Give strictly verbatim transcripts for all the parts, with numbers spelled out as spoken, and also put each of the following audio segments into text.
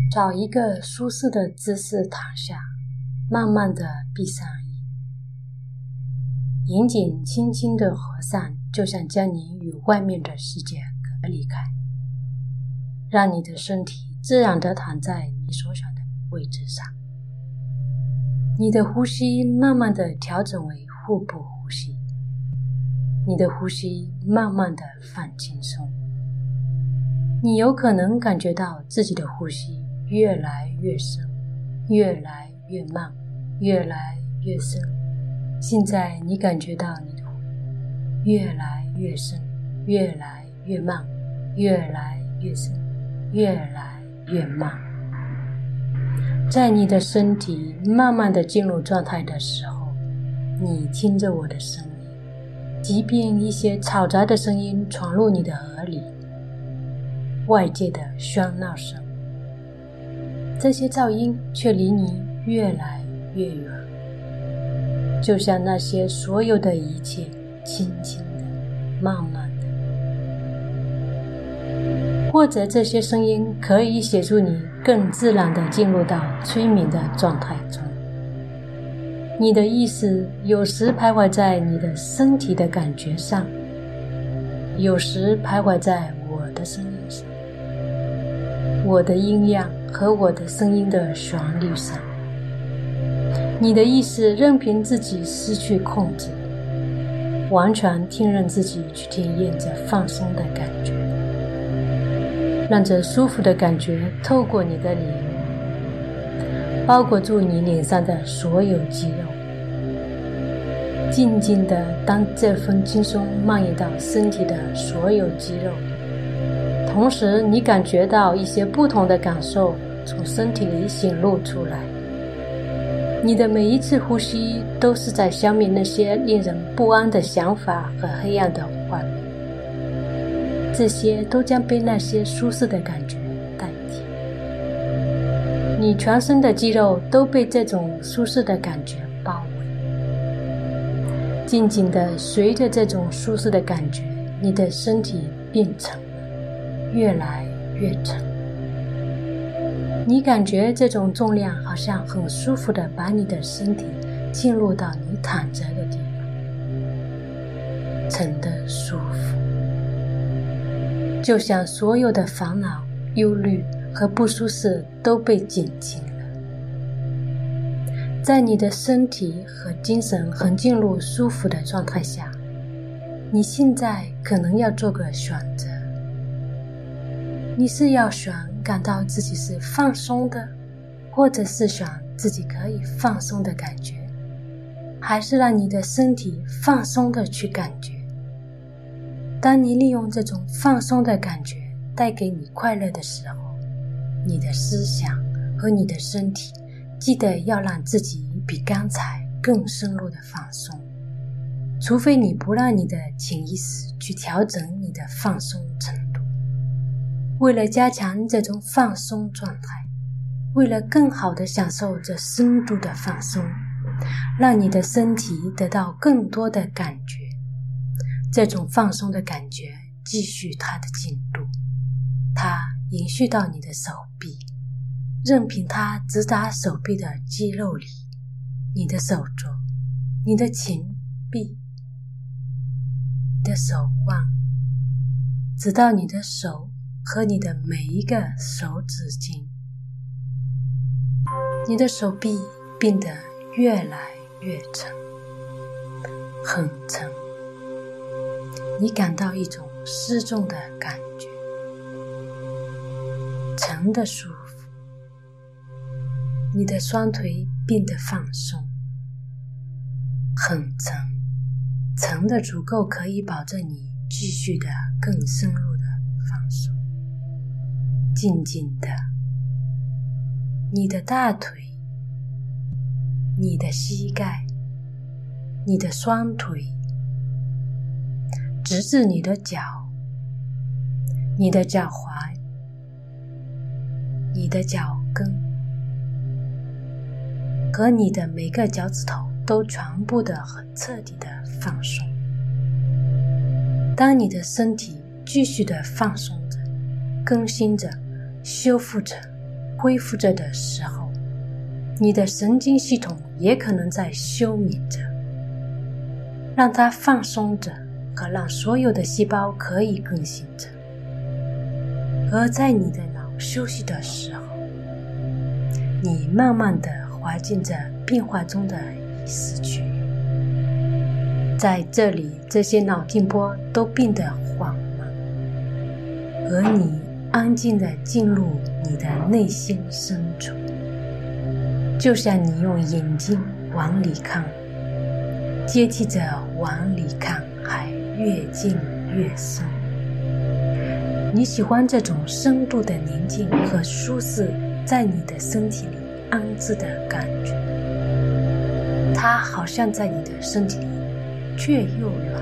找一个舒适的姿势躺下，慢慢地闭上眼，眼睛轻轻地合上，就像将你与外面的世界隔离开，让你的身体自然地躺在你所想的位置上。你的呼吸慢慢地调整为腹部呼吸，你的呼吸慢慢地放轻松。你有可能感觉到自己的呼吸越来越深，越来越慢，越来越深。现在你感觉到你的呼吸越来越深，越来越慢，越来越深，越来越慢。在你的身体慢慢地进入状态的时候，你听着我的声音，即便一些嘈杂的声音闯入你的耳里，外界的喧闹声，这些噪音却离你越来越远，就像那些所有的一切轻轻的、慢慢的。或者这些声音可以协助你更自然地进入到催眠的状态中。你的意识有时徘徊在你的身体的感觉上，有时徘徊在我的声音上，我的音量和我的声音的旋律上。你的意识任凭自己失去控制，完全听任自己去体验这放松的感觉，让这舒服的感觉透过你的脸，包裹住你脸上的所有肌肉，静静地当这份轻松蔓延到身体的所有肌肉，同时你感觉到一些不同的感受从身体里显露出来。你的每一次呼吸都是在消灭那些令人不安的想法和黑暗的画面，这些都将被那些舒适的感觉代替。你全身的肌肉都被这种舒适的感觉包围，静静地随着这种舒适的感觉，你的身体变沉了，越来越沉。你感觉这种重量好像很舒服地把你的身体进入到你躺着的地方，沉得舒服，就像所有的烦恼、忧虑和不舒适都被减轻了。在你的身体和精神很进入舒服的状态下，你现在可能要做个选择。你是要选感到自己是放松的，或者是选自己可以放松的感觉，还是让你的身体放松的去感觉。当你利用这种放松的感觉带给你快乐的时候，你的思想和你的身体记得要让自己比刚才更深入的放松，除非你不让你的潜意识去调整你的放松程度。为了加强这种放松状态，为了更好地享受这深度的放松，让你的身体得到更多的感觉，这种放松的感觉继续它的进度，它延续到你的手臂，任凭它直达手臂的肌肉里，你的手肘，你的前臂，你的手腕，直到你的手和你的每一个手指尖。你的手臂变得越来越沉，很沉，你感到一种失重的感觉，沉的舒服。你的双腿变得放松，很沉，沉的足够可以保证你继续的更深入的放松。静静的，你的大腿，你的膝盖，你的双腿，直至你的脚，你的脚踝，你的脚跟，和你的每个脚趾头都全部的很彻底的放松。当你的身体继续的放松着，更新着，修复着， 恢复着的时候，你的神经系统也可能在休眠着，让它放松着和让所有的细胞可以更新着。而在你的脑休息的时候，你慢慢地滑进着变化中的意识区域，在这里这些脑电波都变得缓慢，而你安静地进入你的内心深处，就像你用眼睛往里看，接替着往里看还越进越深。你喜欢这种深度的宁静和舒适在你的身体里安置的感觉，它好像在你的身体里却又软，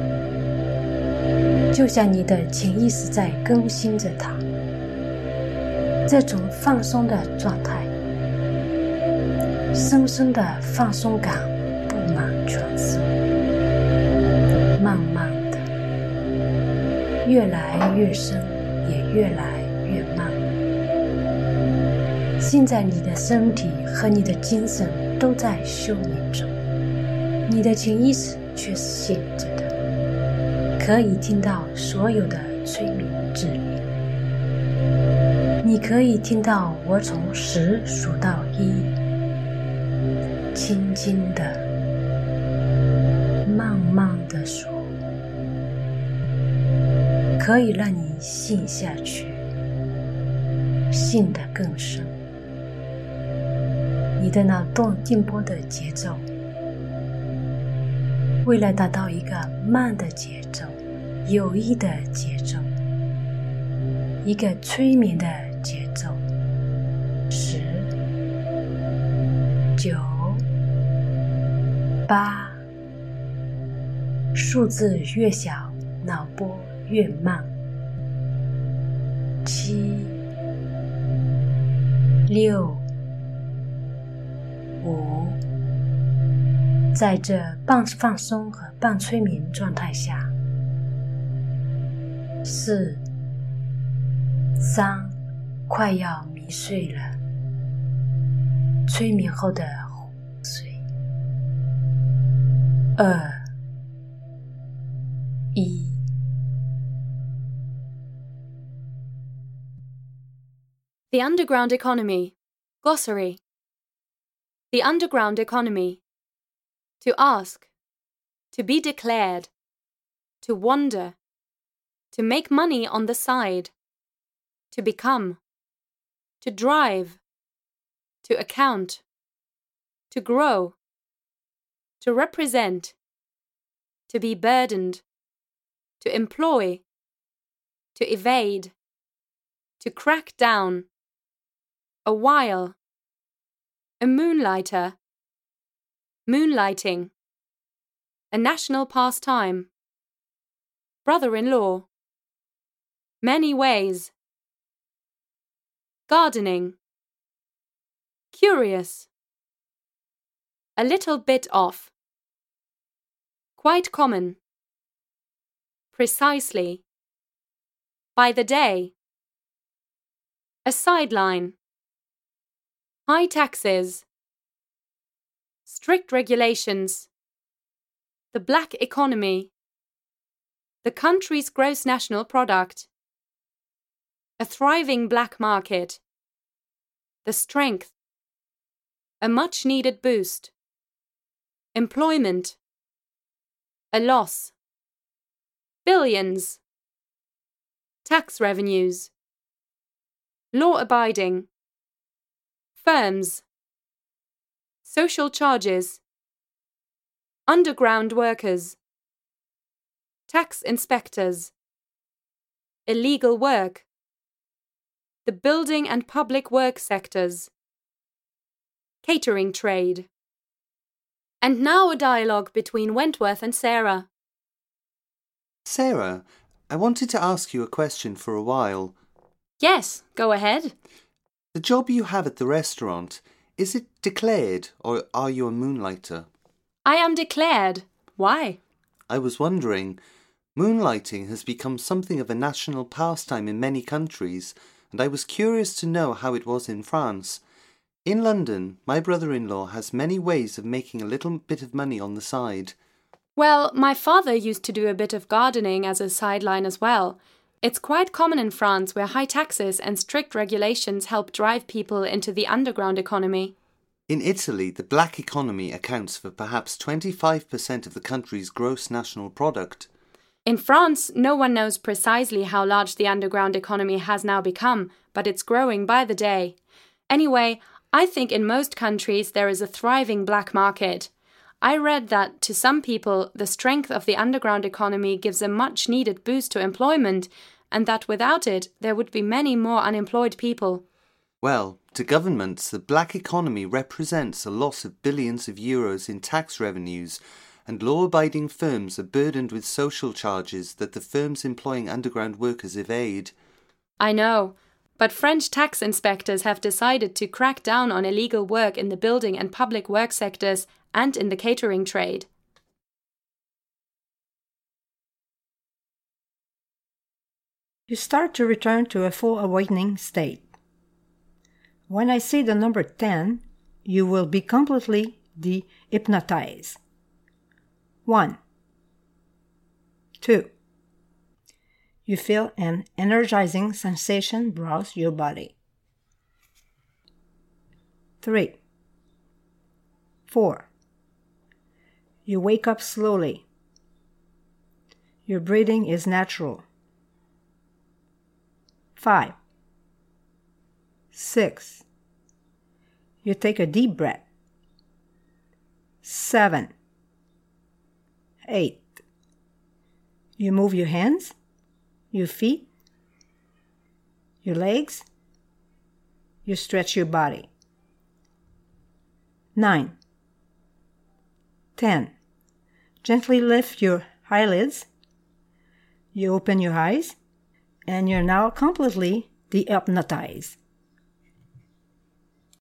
就像你的潜意识在更新着它。这种放松的状态，深深的放松感布满全身，慢慢的越来越深，也越来越慢。现在你的身体和你的精神都在休眠中，你的潜意识却是醒着的，可以听到所有的催眠指令。你可以听到我从十数到一，轻轻的慢慢的数，可以让你陷下去，陷得更深。你的脑动电波的节奏，为了达到一个慢的节奏，有益的节奏，一个催眠的节奏，十、九、八，数字越小，脑波越慢，七、六、五，在这半放松和半催眠状态下，四、三，快要迷睡了，催眠后的昏睡，二、一。 The Underground Economy. Glossary. The underground economy. To ask. To be declared. To wonder. To make money on the side. To become. To drive. To account. To grow. To represent. To be burdened. To employ. To evade. To crack down. A while. A moonlighter. Moonlighting. A national pastime. Brother-in-law. Many ways. Gardening. Curious. A little bit off. Quite common. Precisely. By the day. A sideline. High taxes. Strict regulations. The black economy. The country's gross national product. A thriving black market. The strength. A much-needed boost. Employment. A loss. Billions. Tax revenues. Law-abiding. Firms. Social charges. Underground workers. Tax inspectors. Illegal work. The building and public work sectors. Catering trade. And now a dialogue between Wentworth and Sarah. Sarah, I wanted to ask you a question for a while. Yes, go ahead. The job you have at the restaurant, is it declared or are you a moonlighter? I am declared. Why? I was wondering, moonlighting has become something of a national pastime in many countries, and I was curious to know how it was in France. In London, my brother-in-law has many ways of making a little bit of money on the side. Well, my father used to do a bit of gardening as a sideline as well. It's quite common in France, where high taxes and strict regulations help drive people into the underground economy. In Italy, the black economy accounts for perhaps twenty-five percent of the country's gross national product. In France, no one knows precisely how large the underground economy has now become, but it's growing by the day. Anyway, I think in most countries there is a thriving black market. I read that, to some people, the strength of the underground economy gives a much-needed boost to employment, and that without it there would be many more unemployed people. Well, to governments, the black economy represents a loss of billions of euros in tax revenues, and law-abiding firms are burdened with social charges that the firms employing underground workers evade. I know, but French tax inspectors have decided to crack down on illegal work in the building and public work sectors and in the catering trade. You start to return to a full awakening state. When I say the number ten, you will be completely de-hypnotized. One. Two. You feel an energizing sensation browse your body. Three. Four. You wake up slowly. Your breathing is natural. Five. Six. You take a deep breath. Seven. Eight. You move your hands, your feet, your legs. You stretch your body. Nine. Ten. Gently lift your eyelids. You open your eyes, and you're now completely de-hypnotized.